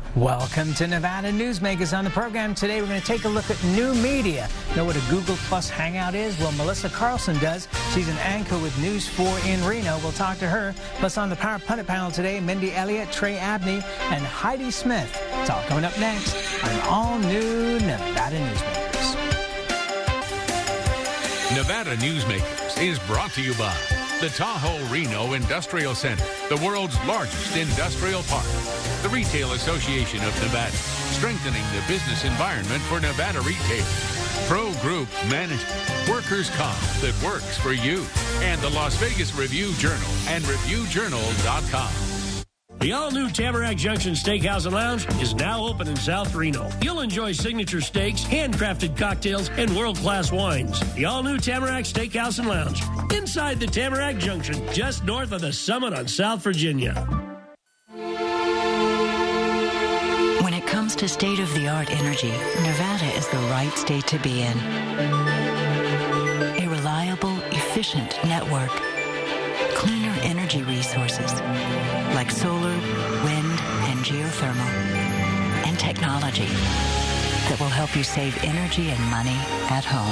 Welcome to Nevada Newsmakers. On the program today, we're going to take a look at new media. Know what a Google Plus Hangout is? Well, Melissa Carlson does. She's an anchor with News 4 in Reno. We'll talk to her. Plus, on the Power Pundit panel today, Mindy Elliott, Trey Abney, and Heidi Smith. It's all coming up next on All New Nevada Newsmakers. Nevada Newsmakers is brought to you by the Tahoe Reno Industrial Center, the world's largest industrial park. The Retail Association of Nevada, strengthening the business environment for Nevada retail. Pro Group Management, workers' comp that works for you. And the Las Vegas Review-Journal and ReviewJournal.com. The all-new Tamarack Junction Steakhouse and Lounge is now open in South Reno. You'll enjoy signature steaks, handcrafted cocktails, and world-class wines. The all-new Tamarack Steakhouse and Lounge, inside the Tamarack Junction, just north of the Summit on South Virginia. When it comes to state-of-the-art energy, Nevada is the right state to be in. A reliable, efficient network. Cleaner energy resources like solar, wind, and geothermal, and technology that will help you save energy and money at home.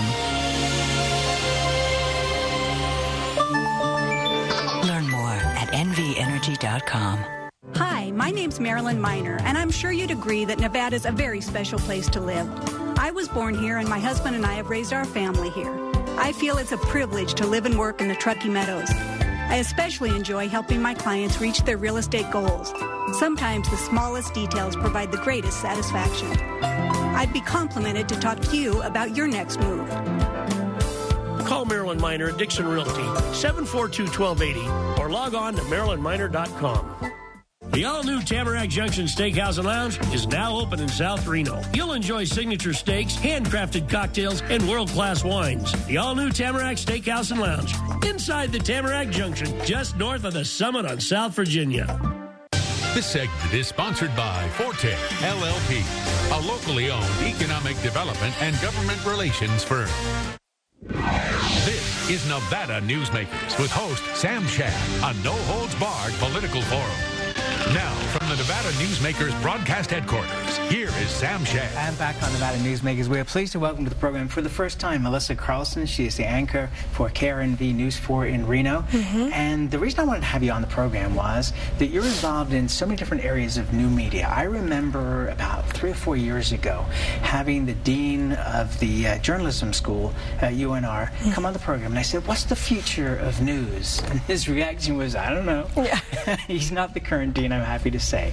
Learn more at nvenergy.com. Hi, my name's Marilyn Miner, and I'm sure you'd agree that Nevada's a very special place to live. I was born here, and my husband and I have raised our family here. I feel it's a privilege to live and work in the Truckee Meadows. I especially enjoy helping my clients reach their real estate goals. Sometimes the smallest details provide the greatest satisfaction. I'd be complimented to talk to you about your next move. Call Marilyn Miner at Dixon Realty, 742-1280, or log on to marilynminer.com. The all-new Tamarack Junction Steakhouse and Lounge is now open in South Reno. You'll enjoy signature steaks, handcrafted cocktails, and world-class wines. The all-new Tamarack Steakhouse and Lounge, inside the Tamarack Junction, just north of the Summit on South Virginia. This segment is sponsored by Forte LLP, a locally owned economic development and government relations firm. This is Nevada Newsmakers with host Sam Shad, a no-holds-barred political forum. Now, from the Nevada Newsmakers broadcast headquarters, here is Sam Shad. And back on Nevada Newsmakers, we are pleased to welcome to the program for the first time Melissa Carlson. She is the anchor for KRNV News 4 in Reno. And the reason I wanted to have you on the program was that you're involved in so many different areas of new media. I remember about 3 or 4 years ago having the dean of the journalism school at UNR come on the program, and I said, "What's the future of news?" And his reaction was, "I don't know." Yeah. He's not the current dean, I'm happy to say.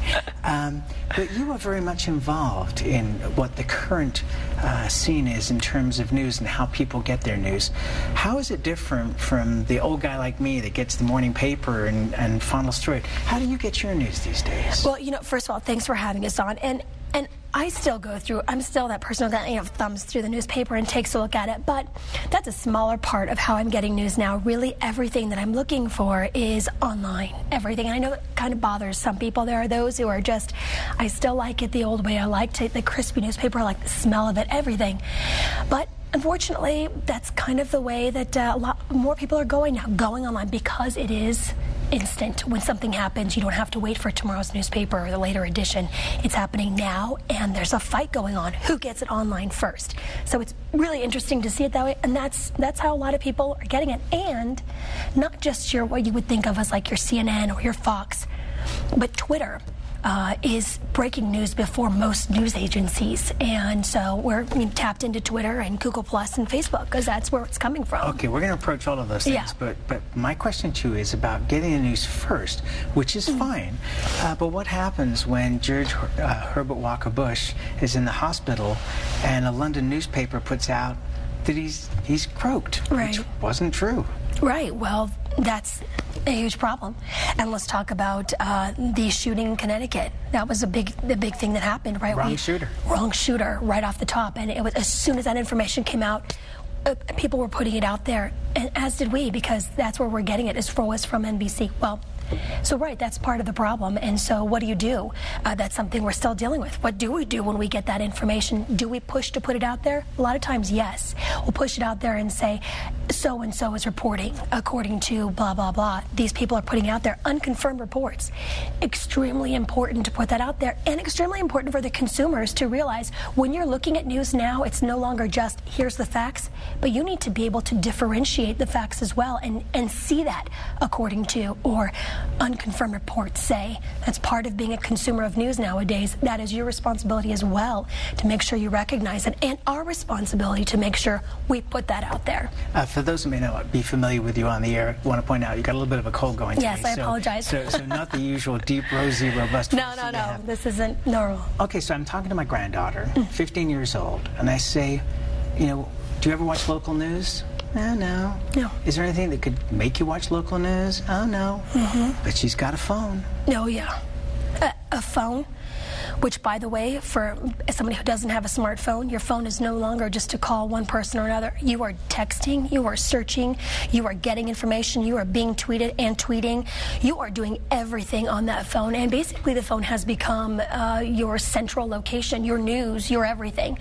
But you are very much involved in what the current scene is in terms of news and how people get their news. How is it different from the old guy like me that gets the morning paper and funnels through it? How do you get your news these days? Well, first of all, thanks for having us on. And I still go through, I'm still that person that thumbs through the newspaper and takes a look at it, but that's a smaller part of how I'm getting news now. Really, everything that I'm looking for is online, everything. And I know it kind of bothers some people. There are those who are just, I still like it the old way. I like the crispy newspaper, I like the smell of it, everything. But unfortunately, that's kind of the way that a lot more people are going now, going online, because it is instant. When something happens, you don't have to wait for tomorrow's newspaper or the later edition. It's happening now, and there's a fight going on. Who gets it online first? So it's really interesting to see it that way, and that's how a lot of people are getting it. And not just what you would think of as like your CNN or your Fox, but Twitter is breaking news before most news agencies, and so we're tapped into Twitter and Google Plus and Facebook because that's where it's coming from. Okay, we're going to approach all of those things, but my question to you is about getting the news first, which is fine, but what happens when George Herbert Walker Bush is in the hospital and a London newspaper puts out that he's croaked, which wasn't true? Right, well, that's a huge problem. And let's talk about the shooting in Connecticut. That was the big thing that happened, right? Wrong shooter, right off the top. And it was, as soon as that information came out, people were putting it out there, and as did we, because that's where we're getting it, was from NBC. Well, So, right, that's part of the problem. And so what do you do? That's something we're still dealing with. What do we do when we get that information? Do we push to put it out there? A lot of times, yes. We'll push it out there and say, so-and-so is reporting according to blah, blah, blah. These people are putting out there unconfirmed reports. Extremely important to put that out there, and extremely important for the consumers to realize when you're looking at news now, it's no longer just here's the facts, but you need to be able to differentiate the facts as well and see that according to or unconfirmed reports say. That's part of being a consumer of news nowadays. That is your responsibility as well to make sure you recognize it, and our responsibility to make sure we put that out there. For those who may not be familiar with you on the air, I want to point out you got a little bit of a cold going today. Yes, I apologize. So not the usual deep, rosy, robust voice. No. This isn't normal. Okay, so I'm talking to my granddaughter, 15 years old, and I say, do you ever watch local news? No. Is there anything that could make you watch local news? Oh, no. But she's got a phone. Oh, yeah. A phone, which, by the way, for somebody who doesn't have a smartphone, your phone is no longer just to call one person or another. You are texting, you are searching, you are getting information, you are being tweeted and tweeting. You are doing everything on that phone, and basically the phone has become your central location, your news, your everything.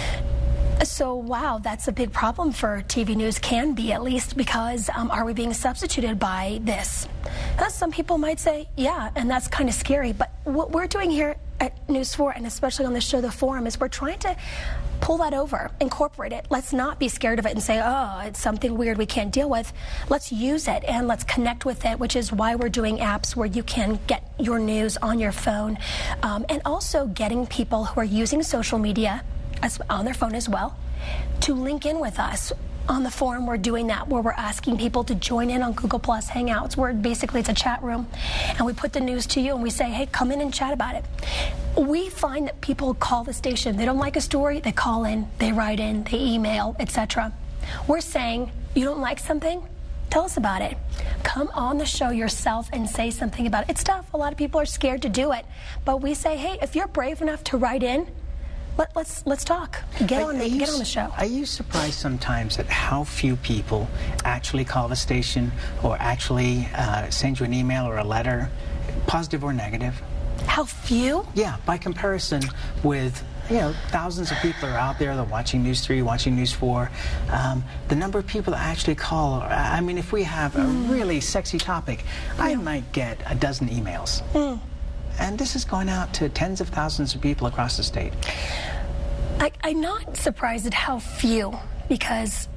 So, wow, that's a big problem for TV news, can be at least, because are we being substituted by this? Some people might say, yeah, and that's kind of scary. But what we're doing here at News 4, and especially on the show The Forum, is we're trying to pull that over, incorporate it. Let's not be scared of it and say, oh, it's something weird we can't deal with. Let's use it and let's connect with it, which is why we're doing apps where you can get your news on your phone, and also getting people who are using social media on their phone as well to link in with us. On the forum, we're doing that, where we're asking people to join in on Google Plus Hangouts, where basically it's a chat room, and we put the news to you and we say, hey, come in and chat about it. We find that people call the station. They don't like a story, they call in, they write in, they email, etc. We're saying, you don't like something? Tell us about it. Come on the show yourself and say something about it. It's tough. A lot of people are scared to do it. But we say, hey, if you're brave enough to write in, let's talk. Get on the show. Are you surprised sometimes at how few people actually call the station or actually send you an email or a letter, positive or negative? How few? Yeah, by comparison with, thousands of people are out there. They're watching News 3, watching News 4. The number of people that actually call, I mean, if we have a really sexy topic, I might get a dozen emails. And this is going out to tens of thousands of people across the state. I'm not surprised at how few, because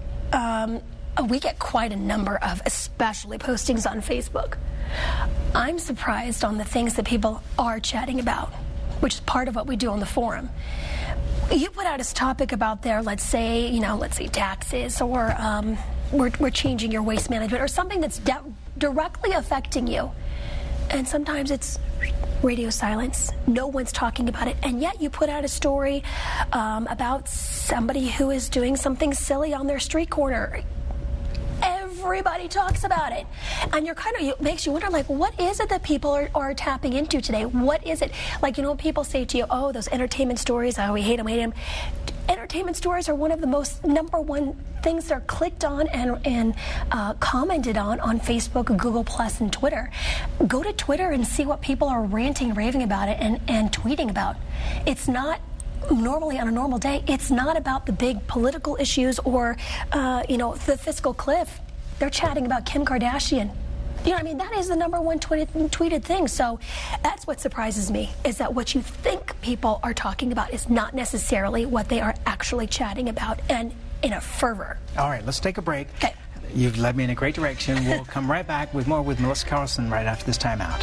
we get quite a number of, especially postings on Facebook. I'm surprised on the things that people are chatting about, which is part of what we do on the forum. You put out a topic about there, let's say taxes, or we're changing your waste management, or something that's directly affecting you. And sometimes it's radio silence. No one's talking about it. And yet you put out a story about somebody who is doing something silly on their street corner. Everybody talks about it. And it makes you wonder, what is it that people are tapping into today? What is it? When people say to you, oh, those entertainment stories, oh, we hate them. Entertainment stories are one of the most number one things that are clicked on and commented on Facebook, Google Plus, and Twitter. Go to Twitter and see what people are ranting, raving about it, and tweeting about. It's not normally on a normal day. It's not about the big political issues or the fiscal cliff. They're chatting about Kim Kardashian. That is the number one tweeted thing. So that's what surprises me, is that what you think people are talking about is not necessarily what they are actually chatting about, and in a fervor. All right, let's take a break. Okay. You've led me in a great direction. We'll come right back with more with Melissa Carlson right after this timeout.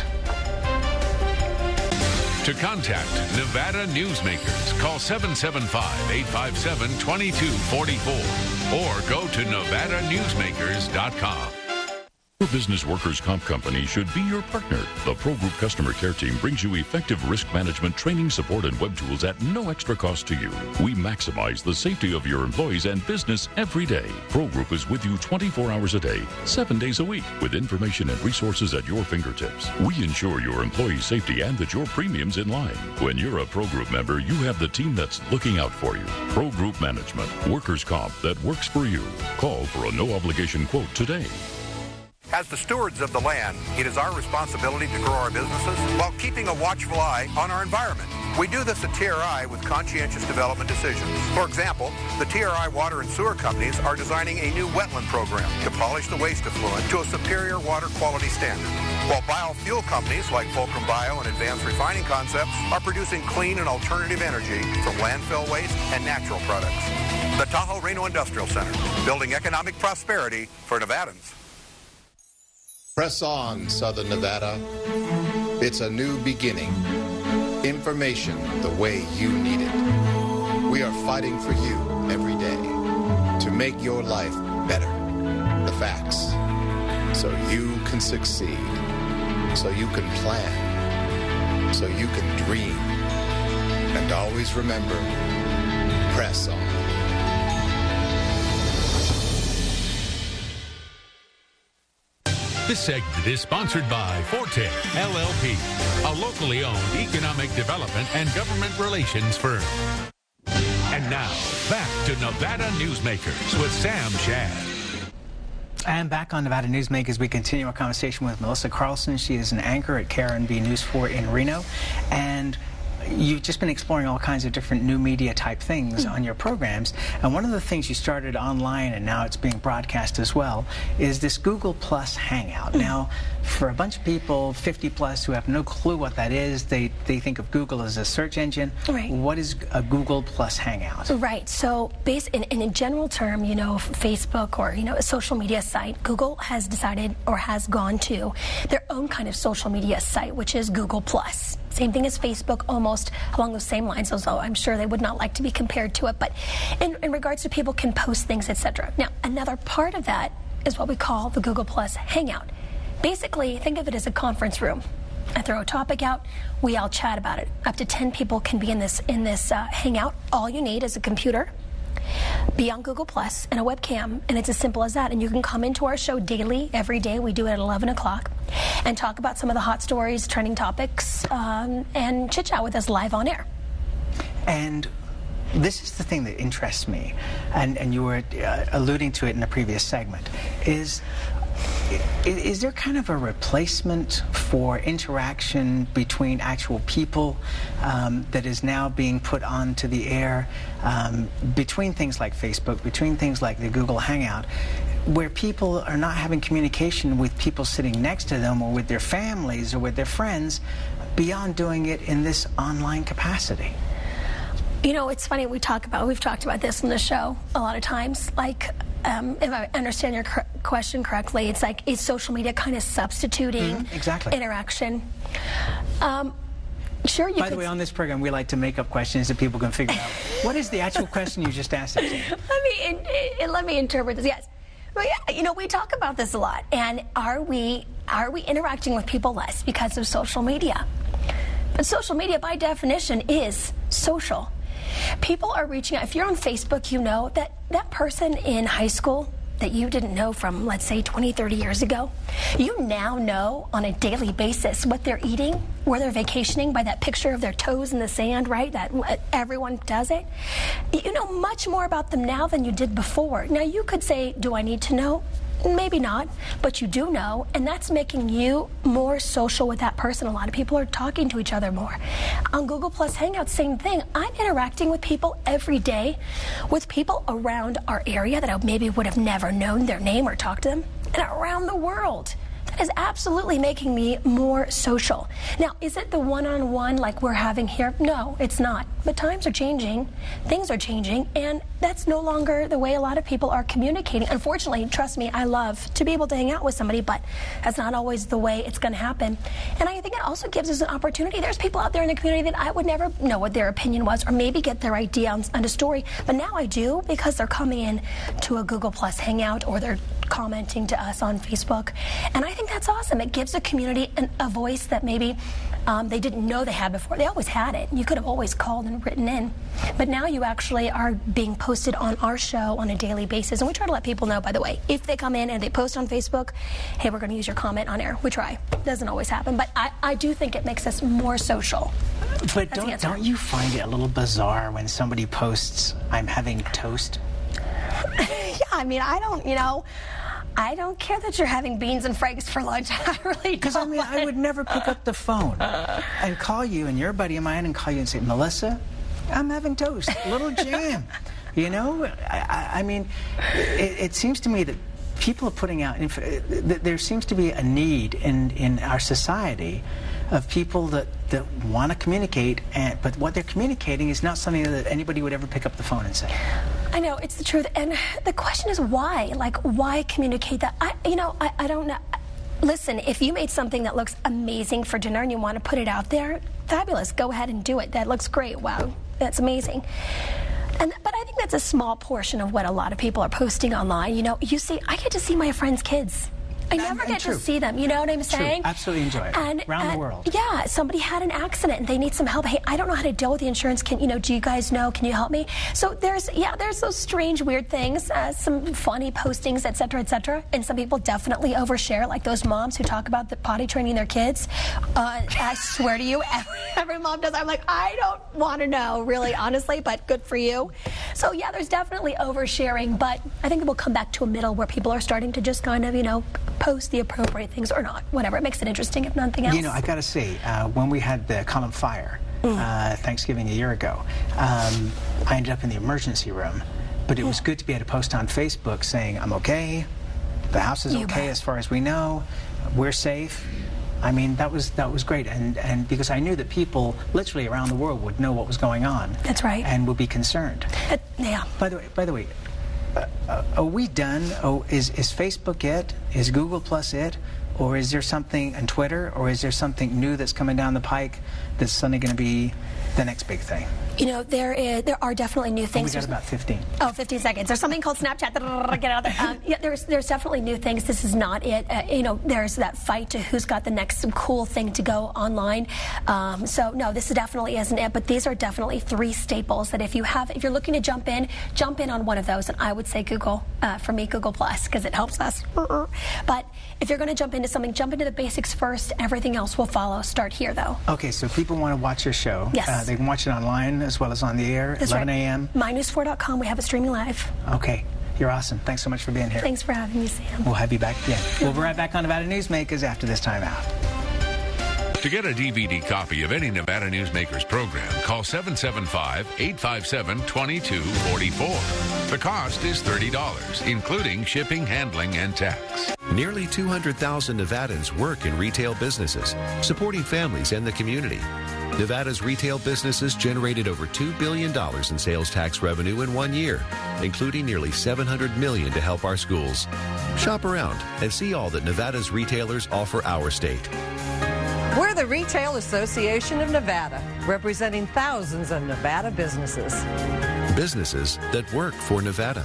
To contact Nevada Newsmakers, call 775-857-2244 or go to NevadaNewsmakers.com. Your business workers' comp company should be your partner. The Pro Group customer care team brings you effective risk management, training, support, and web tools at no extra cost to you. We maximize the safety of your employees and business every day. Pro Group is with you 24 hours a day, 7 days a week, with information and resources at your fingertips. We ensure your employees' safety and that your premium's in line. When you're a Pro Group member, you have the team that's looking out for you. Pro Group Management, workers' comp that works for you. Call for a no-obligation quote today. As the stewards of the land, it is our responsibility to grow our businesses while keeping a watchful eye on our environment. We do this at TRI with conscientious development decisions. For example, the TRI water and sewer companies are designing a new wetland program to polish the waste effluent to a superior water quality standard, while biofuel companies like Fulcrum Bio and Advanced Refining Concepts are producing clean and alternative energy from landfill waste and natural products. The Tahoe Reno Industrial Center, building economic prosperity for Nevadans. Press on, Southern Nevada. It's a new beginning. Information the way you need it. We are fighting for you every day to make your life better. The facts. So you can succeed. So you can plan. So you can dream. And always remember, press on. This segment is sponsored by Forte LLP, a locally owned economic development and government relations firm. And now, back to Nevada Newsmakers with Sam Shad. And back on Nevada Newsmakers, we continue our conversation with Melissa Carlson. She is an anchor at KRNV News 4 in Reno. And you've just been exploring all kinds of different new media type things on your programs, and one of the things you started online and now it's being broadcast as well is this Google Plus Hangout. Now, for a bunch of people 50 plus who have no clue what that is, they think of Google as a search engine. Right. What is a Google Plus Hangout? Right. So in a general term, you know, Facebook or, you know, a social media site, Google has decided or has gone to their own kind of social media site, which is Google Plus. Same thing as Facebook, almost along those same lines, although I'm sure they would not like to be compared to it. But in regards to people can post things, etc. Now, another part of that is what we call the Google Plus Hangout. Basically, think of it as a conference room. I throw a topic out, we all chat about it. Up to 10 people can be in this Hangout. All you need is a computer, be on Google Plus, and a webcam, and it's as simple as that. And you can come into our show daily, every day. We do it at 11 o'clock, and talk about some of the hot stories, trending topics, and chit-chat with us live on air. And this is the thing that interests me, and you were alluding to it in a previous segment, is there kind of a replacement for interaction between actual people that is now being put onto the air between things like Facebook, between things like the Google Hangout, where people are not having communication with people sitting next to them or with their families or with their friends beyond doing it in this online capacity? You know, it's funny, we've talked about this on the show a lot of times. Like, if I understand your question correctly, it's like, is social media kind of substituting interaction? Sure. By the way, on this program, we like to make up questions that people can figure out. What is the actual question you just asked? Let me interpret this. Yes. Well, yeah, you know, we talk about this a lot. And are we interacting with people less because of social media? But social media, by definition, is social. People are reaching out. If you're on Facebook, you know that that person in high school that you didn't know from, let's say, 20, 30 years ago, you now know on a daily basis what they're eating, where they're vacationing by that picture of their toes in the sand, right? That everyone does it. You know much more about them now than you did before. Now, you could say, do I need to know? Maybe not, but you do know, and that's making you more social with that person. A lot of people are talking to each other more. On Google Plus Hangouts, same thing. I'm interacting with people every day, with people around our area that I maybe would have never known their name or talked to them, and around the world. That is absolutely making me more social. Now, is it the one-on-one like we're having here? No, it's not. But times are changing, things are changing, and that's no longer the way a lot of people are communicating. Unfortunately, trust me, I love to be able to hang out with somebody, but that's not always the way it's going to happen. And I think it also gives us an opportunity. There's people out there in the community that I would never know what their opinion was or maybe get their idea on a story, but now I do because they're coming in to a Google Plus Hangout or they're commenting to us on Facebook. And I think that's awesome. It gives a community a voice that maybe they didn't know they had before. They always had it. You could have always called and written in. But now you actually are being posted on our show on a daily basis. And we try to let people know, by the way, if they come in and they post on Facebook, hey, we're going to use your comment on air. We try. It doesn't always happen. But I do think it makes us more social. But don't you find it a little bizarre when somebody posts, I'm having toast? Yeah, I mean, I don't, you know, I don't care that you're having beans and franks for lunch. I really don't. Because, I mean, I would never pick up the phone and call you, and you're a buddy of mine, and call you and say, Melissa, I'm having toast, a little jam. You know, I mean, it seems to me that people are putting out, there seems to be a need in our society of people that want to communicate, but what they're communicating is not something that anybody would ever pick up the phone and say. I know, it's the truth. And the question is why? Like, why communicate that? I don't know. Listen, if you made something that looks amazing for dinner and you want to put it out there, fabulous. Go ahead and do it. That looks great. Wow, that's amazing. But I think that's a small portion of what a lot of people are posting online. You know, I get to see my friends' kids. I never get to see them, you know what I'm saying? True. Absolutely enjoy it. Around the world. Yeah, somebody had an accident and they need some help. Hey, I don't know how to deal with the insurance. Do you guys know? Can you help me? So there's those strange, weird things, some funny postings, et cetera, and some people definitely overshare, like those moms who talk about the potty training their kids. I swear to you, every mom does. I'm like, I don't want to know, really, honestly, but good for you. So yeah, there's definitely oversharing, but I think we'll come back to a middle where people are starting to just kind of, post the appropriate things or not, whatever. It makes it interesting, if nothing else. I got to say, when we had the Column Fire, Thanksgiving a year ago, I ended up in the emergency room, but it was good to be able to post on Facebook saying, I'm okay, the house is okay as far as we know, we're safe. I mean, that was great, and because I knew that people literally around the world would know what was going on. That's right. And would be concerned. Yeah. By the way, are we done? Is Facebook it? Is Google Plus it? Or is there something on Twitter? Or is there something new that's coming down the pike that's suddenly going to be the next big thing? There are definitely new things. We got about 15. Oh, 15 seconds. There's something called Snapchat. Get out there. There's definitely new things. This is not it. There's that fight to who's got the next cool thing to go online. So no, this definitely isn't it. But these are definitely 3 staples that if you're looking to jump in on one of those. And I would say Google, for me, Google Plus, because it helps us. But if you're going to jump into something, jump into the basics first. Everything else will follow. Start here, though. Okay, so people want to watch your show. Yes. They can watch it online as well as on the air, That's 11 right. a.m. MyNews4.com. We have it streaming live. Okay. You're awesome. Thanks so much for being here. Thanks for having me, Sam. We'll have you back again. We'll be right back on Nevada Newsmakers after this time out. To get a DVD copy of any Nevada Newsmakers program, call 775-857-2244. The cost is $30, including shipping, handling, and tax. Nearly 200,000 Nevadans work in retail businesses, supporting families and the community. Nevada's retail businesses generated over $2 billion in sales tax revenue in 1 year, including nearly $700 million to help our schools. Shop around and see all that Nevada's retailers offer our state. We're the Retail Association of Nevada, representing thousands of Nevada businesses. Businesses that work for Nevada.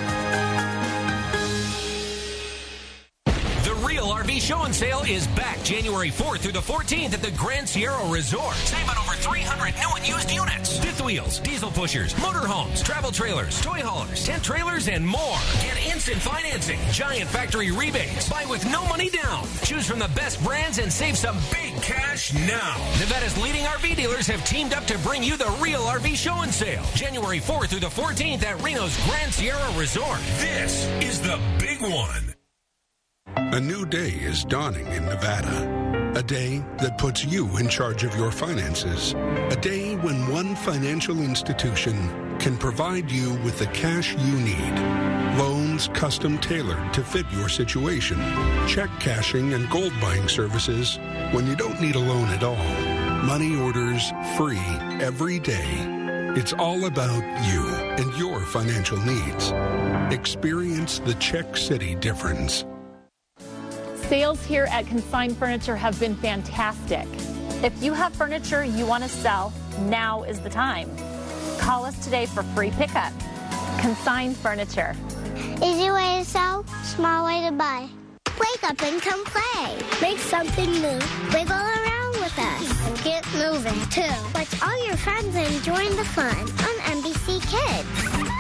RV Show and Sale is back January 4th through the 14th at the Grand Sierra Resort. Save on over 300 new and used units. Fifth wheels, diesel pushers, motorhomes, travel trailers, toy haulers, tent trailers, and more. Get instant financing, giant factory rebates, buy with no money down. Choose from the best brands and save some big cash now. Nevada's leading RV dealers have teamed up to bring you the real RV Show and Sale. January 4th through the 14th at Reno's Grand Sierra Resort. This is the big one. A new day is dawning in Nevada. A day that puts you in charge of your finances. A day when one financial institution can provide you with the cash you need. Loans custom tailored to fit your situation. Check cashing and gold buying services when you don't need a loan at all. Money orders free every day. It's all about you and your financial needs. Experience the Czech City difference. Sales here at Consign Furniture have been fantastic. If you have furniture you want to sell, now is the time. Call us today for free pickup. Consign Furniture. Easy way to sell, small way to buy. Wake up and come play. Make something new. Wiggle around with us. And get moving, too. Watch all your friends and join the fun on NBC Kids.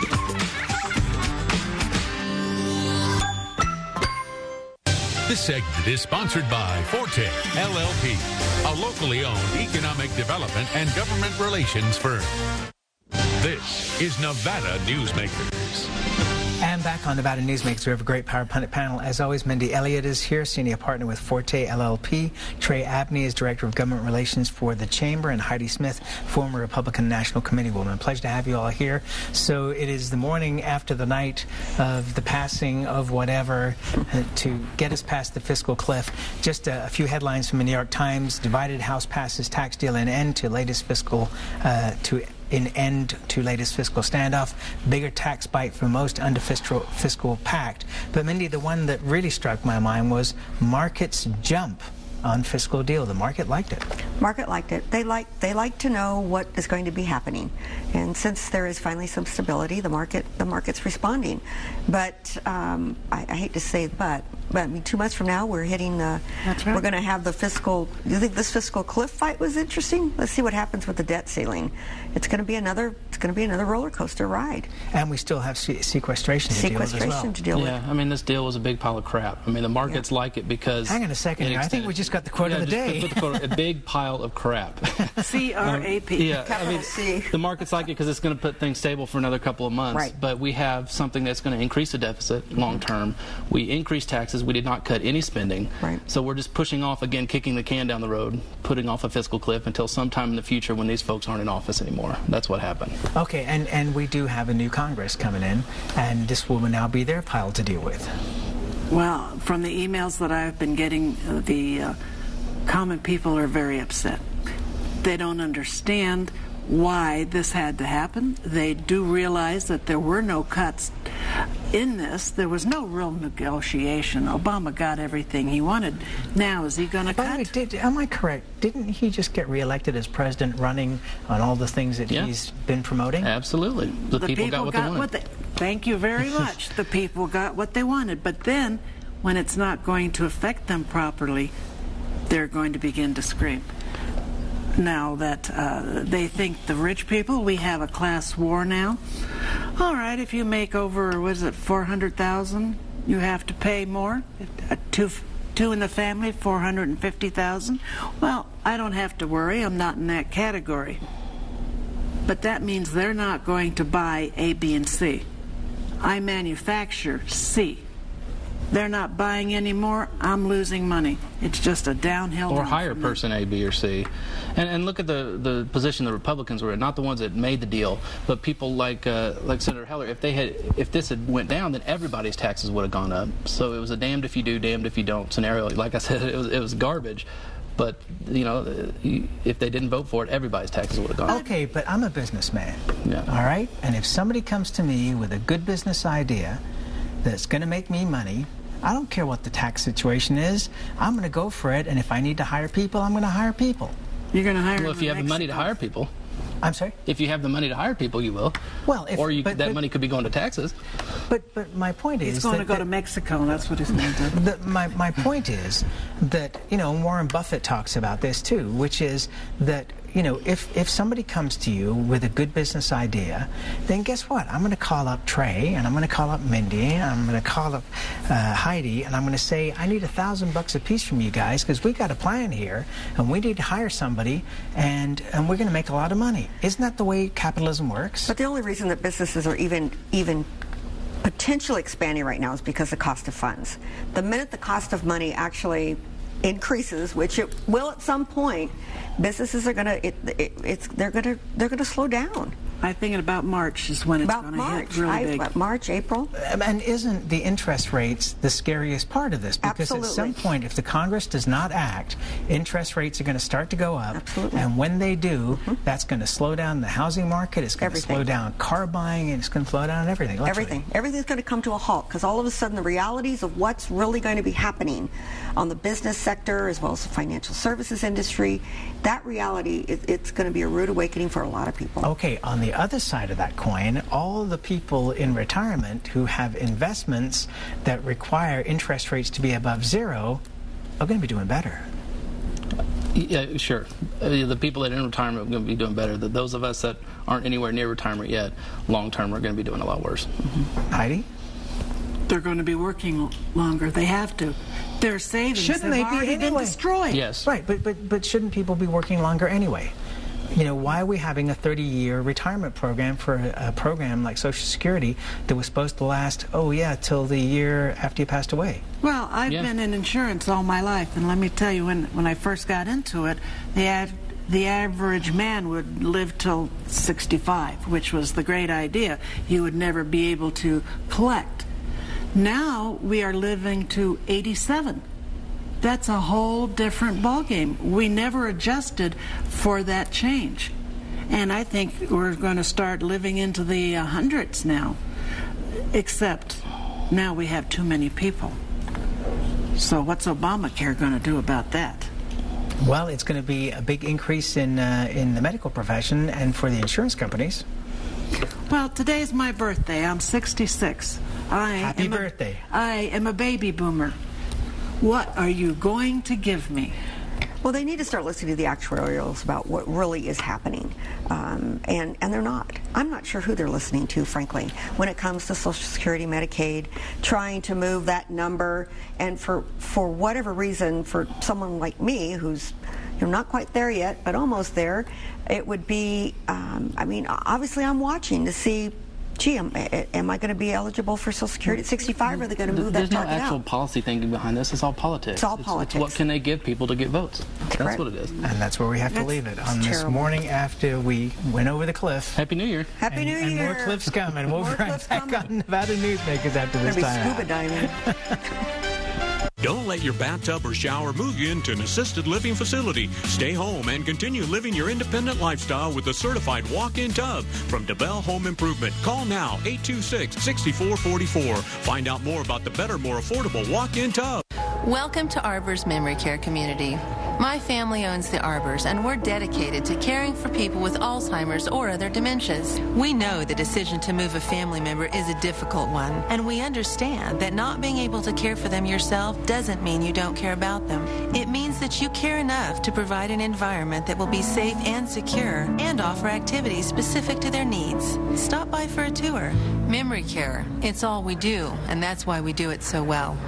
This segment is sponsored by Forte LLP, a locally owned economic development and government relations firm. This is Nevada Newsmakers. And And back on Nevada Newsmakers, we have a great Power Pundit panel. As always, Mindy Elliott is here, senior partner with Forte LLP. Trey Abney is director of government relations for the Chamber, and Heidi Smith, former Republican National Committee woman. Pleasure to have you all here. So it is the morning after the night of the passing of whatever to get us past the fiscal cliff. Just a few headlines from the New York Times. Divided House passes tax deal and end to latest fiscal latest fiscal standoff. Bigger tax bite for most under fiscal pact. But Mindy, the one that really struck my mind was markets jump on fiscal deal. The market liked it. Market liked it. They like to know what is going to be happening, and since there is finally some stability, the market's responding. But I hate to say but I mean 2 months from now we're hitting the. That's right. We're going to have the fiscal. Do you think this fiscal cliff fight was interesting? Let's see what happens with the debt ceiling. It's going to be another roller coaster ride. And we still have sequestration to deal with as well. Yeah, I mean this deal was a big pile of crap. I mean the markets like it because. Hang on a second here. I think we just got the quote of the day. Put the quote, a big pile of crap. C-R-A-P. I mean, C. The markets like it because it's going to put things stable for another couple of months. Right. But we have something that's going to increase the deficit long term. We increased taxes. We did not cut any spending. Right. So we're just pushing off again, kicking the can down the road, putting off a fiscal cliff until sometime in the future when these folks aren't in office anymore. That's what happened. Okay, and we do have a new Congress coming in, and this will now be their pile to deal with. Well, from the emails that I've been getting, the common people are very upset. They don't understand why this had to happen. They do realize that there were no cuts in this. There was no real negotiation. Obama got everything he wanted. Now, is he going to cut? By the way, am I correct? Didn't he just get reelected as president, running on all the things that he's been promoting? Absolutely. The people got what they wanted. Thank you very much. The people got what they wanted. But then, when it's not going to affect them properly, they're going to begin to scream. Now that they think the rich people, we have a class war now. All right, if you make over, what is it, $400,000, you have to pay more. Two in the family, $450,000. Well, I don't have to worry. I'm not in that category. But that means they're not going to buy A, B, and C. I manufacture C. They're not buying anymore. I'm losing money. It's just a downhill. Or hire person A, B, or C. And look at the position the Republicans were in. Not the ones that made the deal, but people like Senator Heller. If this had went down, then everybody's taxes would have gone up. So it was a damned if you do, damned if you don't scenario. Like I said, it was garbage. But, you know, if they didn't vote for it, everybody's taxes would have gone up. Okay, but I'm a businessman. Yeah. All right? And if somebody comes to me with a good business idea that's going to make me money, I don't care what the tax situation is. I'm going to go for it, and if I need to hire people, I'm going to hire people. You're going to hire Well, if you have the money to hire people. I'm sorry? If you have the money to hire people, you will. Well, that money could be going to taxes. But my point is he's going to go to Mexico. That's what he's going to do. My point is that, you know, Warren Buffett talks about this too, which is that, you know, if somebody comes to you with a good business idea, then guess what? I'm going to call up Trey, and I'm going to call up Mindy, and I'm going to call up Heidi, and I'm going to say, I need $1,000 a piece from you guys because we got a plan here, and we need to hire somebody, and we're going to make a lot of money. Isn't that the way capitalism works? But the only reason that businesses are even potentially expanding right now is because of the cost of funds. The minute the cost of money actually increases, which it will at some point, businesses are they're gonna slow down. I think in about March is when it's going to hit really big. March, April. And isn't the interest rates the scariest part of this? Because Absolutely. At some point, if the Congress does not act, interest rates are going to start to go up. Absolutely. And when they do, that's going to slow down the housing market. It's going to slow down car buying, and it's going to slow down everything. Literally. Everything's going to come to a halt because all of a sudden the realities of what's really going to be happening on the business sector as well as the financial services industry, that reality, it's going to be a rude awakening for a lot of people. Okay, on the other side of that coin, all the people in retirement who have investments that require interest rates to be above zero are going to be doing better. Yeah, sure. The people that are in retirement are going to be doing better. Those of us that aren't anywhere near retirement yet, long term, are going to be doing a lot worse. Mm-hmm. Heidi? They're going to be working longer. They have to. Their savings shouldn't have they already be anyway? been destroyed. Yes. Right, but shouldn't people be working longer anyway? you know, why are we having a 30-year retirement program for a program like Social Security that was supposed to last, till the year after you passed away? Well, I've been in insurance all my life, and let me tell you, when I first got into it, the average man would live till 65, which was the great idea. You would never be able to collect. Now we are living to 87. That's a whole different ballgame. We never adjusted for that change. And I think we're going to start living into the hundreds now, except now we have too many people. So what's Obamacare going to do about that? Well, it's going to be a big increase in the medical profession and for the insurance companies. Well, today's my birthday. I'm 66. Happy birthday. I am a baby boomer. What are you going to give me? Well, they need to start listening to the actuarials about what really is happening, and they're not. I'm not sure who they're listening to, frankly, when it comes to Social Security, Medicaid, trying to move that number, and for whatever reason, for someone like me who's not quite there yet, but almost there, it would be, obviously I'm watching to see, gee, am I going to be eligible for Social Security at 65? Or are they going to move that target out? There's no actual policy thinking behind this. It's all politics. It's all politics. It's what can they give people to get votes? That's what it is. And that's where we have to leave it on this morning after we went over the cliff. Happy New Year. Happy New Year. And more cliffs coming. We'll be right back on Nevada Newsmakers after this time. Scuba diving. Don't let your bathtub or shower move you into an assisted living facility. Stay home and continue living your independent lifestyle with a certified walk-in tub from DeBell Home Improvement. Call now, 826-6444. Find out more about the better, more affordable walk-in tub. Welcome to Arbor's Memory Care Community. My family owns the Arbors, and we're dedicated to caring for people with Alzheimer's or other dementias. We know the decision to move a family member is a difficult one, and we understand that not being able to care for them yourself doesn't mean you don't care about them. It means that you care enough to provide an environment that will be safe and secure and offer activities specific to their needs. Stop by for a tour. Memory care, it's all we do, and that's why we do it so well.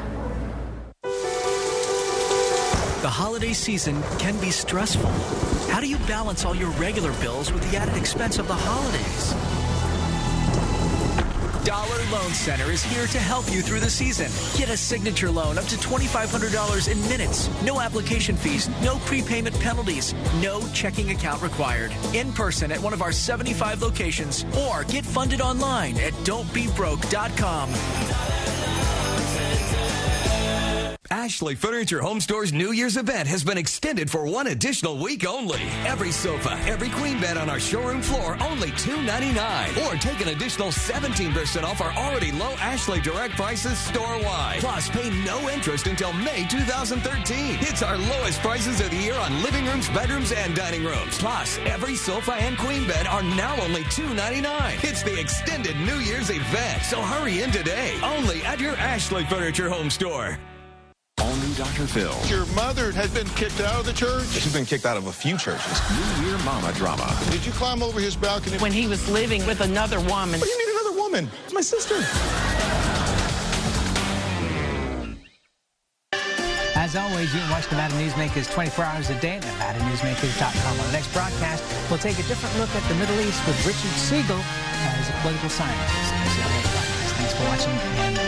The holiday season can be stressful. How do you balance all your regular bills with the added expense of the holidays? Dollar Loan Center is here to help you through the season. Get a signature loan up to $2,500 in minutes. No application fees, no prepayment penalties, no checking account required. In person at one of our 75 locations, or get funded online at don'tbebroke.com. Ashley Furniture Home Store's New Year's event has been extended for one additional week only. Every sofa, every queen bed on our showroom floor, only $299. Or take an additional 17% off our already low Ashley Direct prices store-wide. Plus, pay no interest until May 2013. It's our lowest prices of the year on living rooms, bedrooms, and dining rooms. Plus, every sofa and queen bed are now only $299. It's the extended New Year's event, so hurry in today. Only at your Ashley Furniture Home Store. All new Dr. Phil. Your mother has been kicked out of the church? She's been kicked out of a few churches. New Year Mama drama. Did you climb over his balcony? When he was living with another woman. What do you need another woman? It's my sister. As always, you can watch Nevada Newsmakers 24 hours a day at NevadaNewsmakers.com. On the next broadcast, we'll take a different look at the Middle East with Richard Siegel as a political scientist. Thanks for watching, and